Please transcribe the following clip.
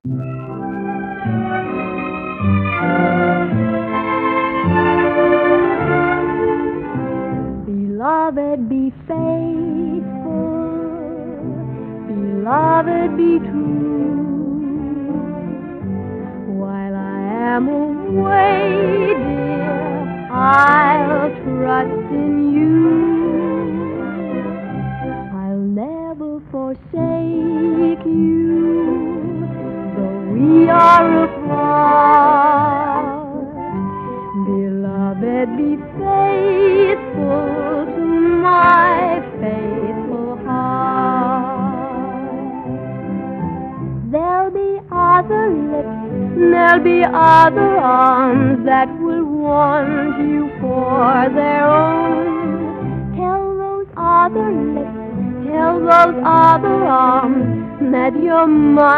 Beloved, be faithful. Beloved, be true. While I am away, dear, I'll trust in you. I'll never forsake you, though we are apart. Beloved, be faithful to my faithful heart. There'll be other lips, there'll be other arms that will want you for their own. Tell those other lips, tell those other arms that you're mine.